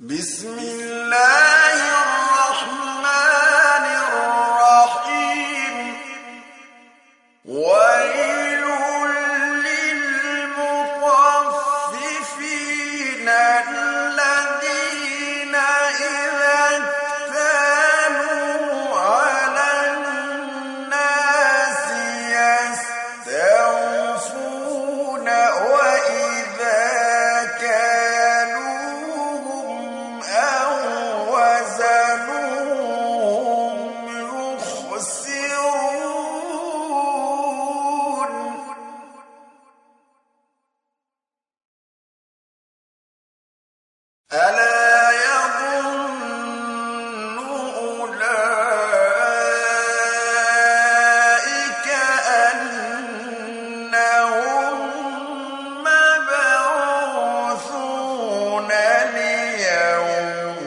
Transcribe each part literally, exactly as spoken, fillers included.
بسم الله الرحمن الرحيم ويل للمطففين الذين إذا اكتالوا على الناس يستوفون وإذا كالوهم أو وزنوهم يخسرون ألا يظن أولئك أنهم مبعوثون ليوم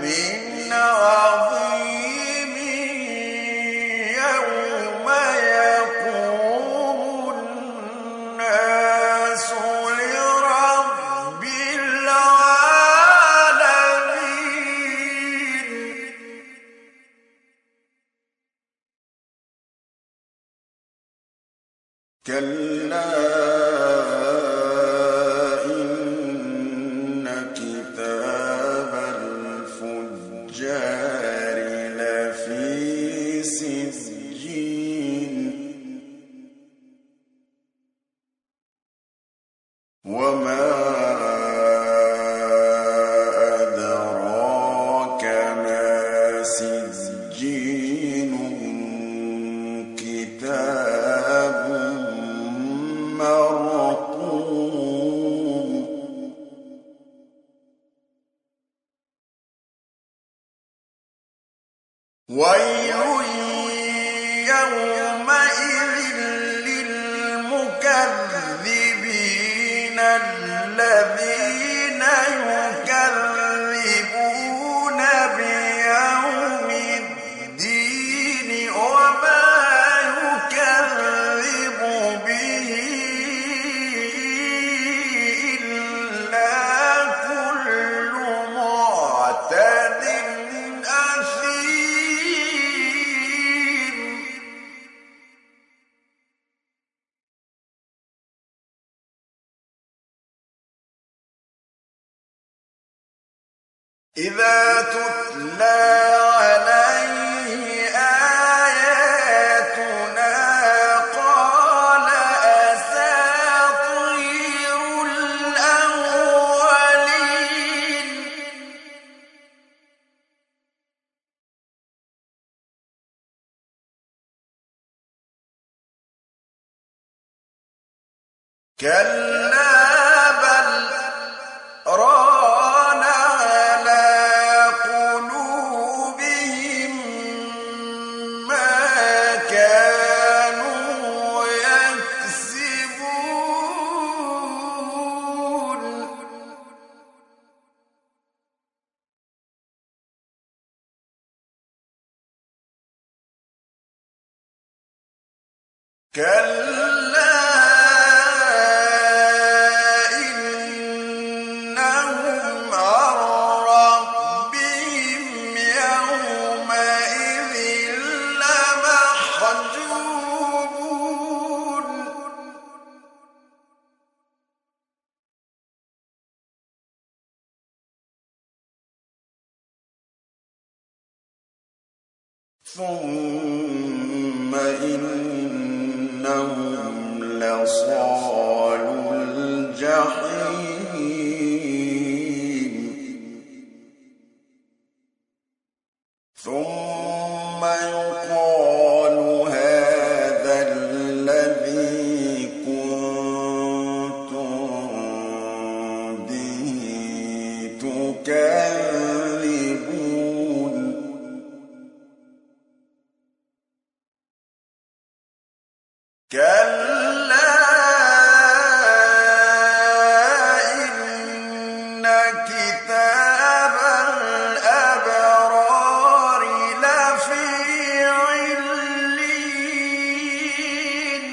عظيم يوم يقوم الناس لرب العالمين كلا إن كتاب الفجار لفي سجين وما أدراك ما سجين كتاب مرقوم ويل يومئذ للمكذبين الذين يكذبون بيوم الدين وما يكذب به إلا كل معتد أثيم إذا تتلى عليه آياتنا قال أساطير الأولين كلا بل ران على قلوبهم ما كانوا يكسبون كلا إنهم عن ربهم يومئذ لمحجوبون ثم إنهم لصالو الجحيم ثم يقال هذا الذي كنتم به تكذبون كلا إن كتاب الأبرار لفي عليين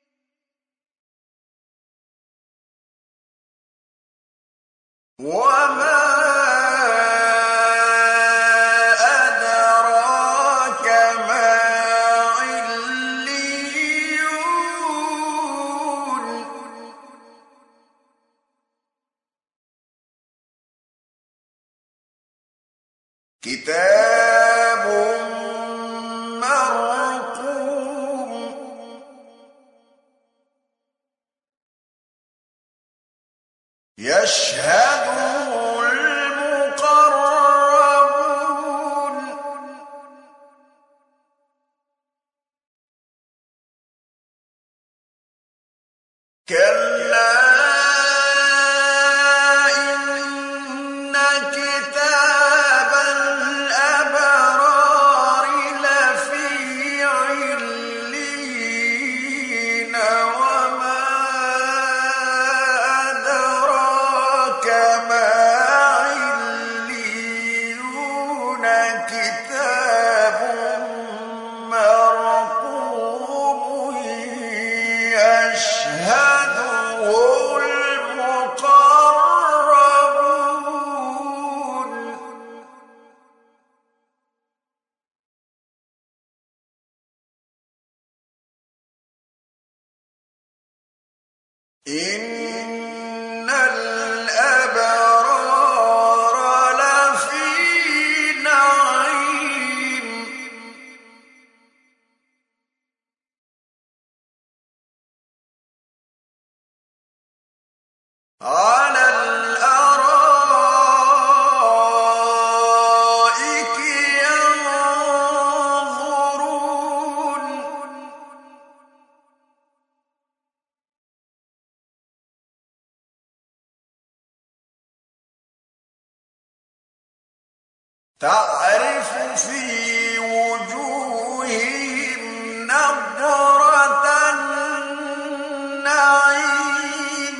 وما كتاب مرقوم يشهده المقربون كلا إن كتاب الأبرار لفي عليين وما أدراك ما عليون كتاب مرقوم يشهده المقربون إن الأبرار لفي نعيم على الأرائك ينظرون تعرف في وجوههم نضرة النعيم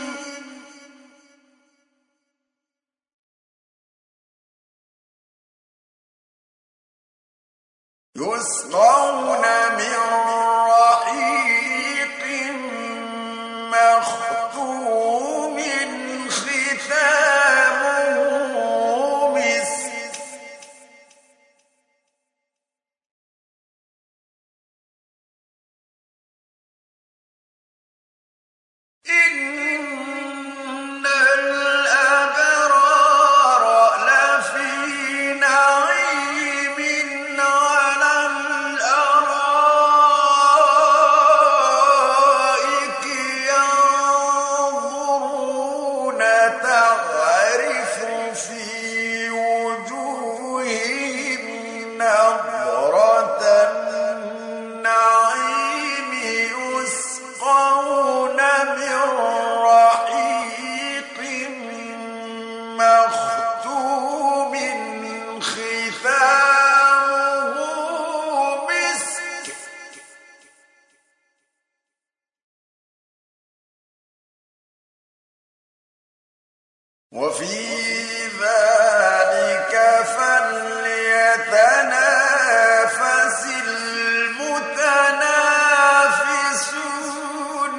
يسقون من رحيق مختوم ختامه مسك إن الأبرار لفي نعيم على الأرائك ينظرون تعرف في وجوههم نضرة النعيم يسقون من رحيق مختوم ختامه مسك وفي ذلك فليتنافس المتنافسون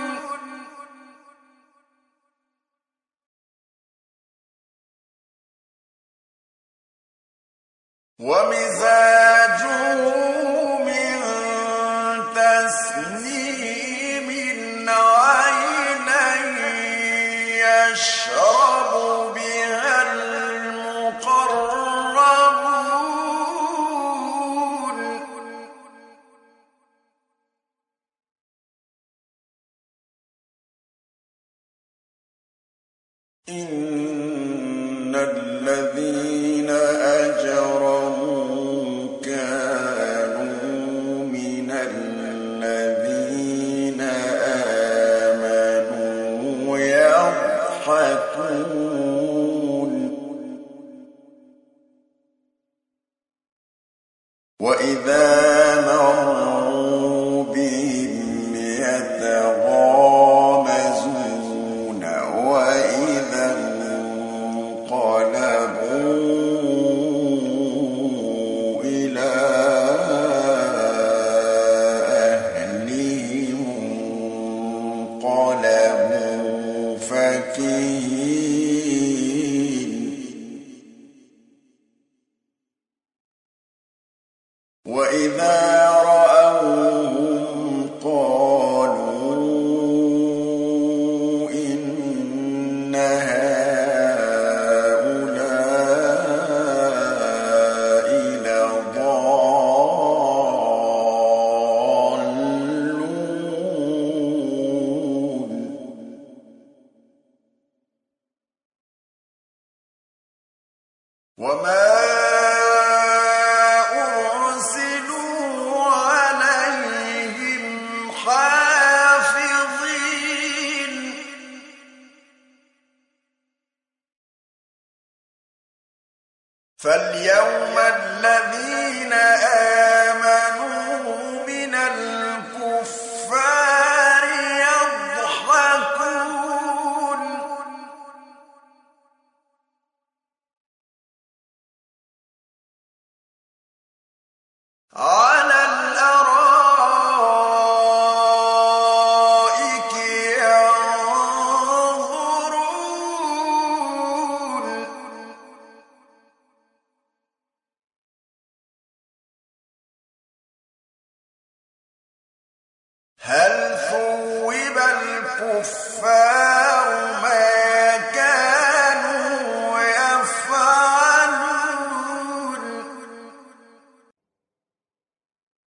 ومزاجه من تسنيم عينا يشرب بها المقربون إن الذين أجرموا كانوا من الذين آمنوا يضحكون وإذا مروا بهم يتغامزون وإذا انقلبوا إلى أهلهم انقلبوا فكهين وإذا رأوهم قالوا إن هؤلاء وما أرسلوا عليهم حافظين فاليوم الذين آمنوا من الكفار يضحكون على الأرائك ينظرون هل ثوب الكفار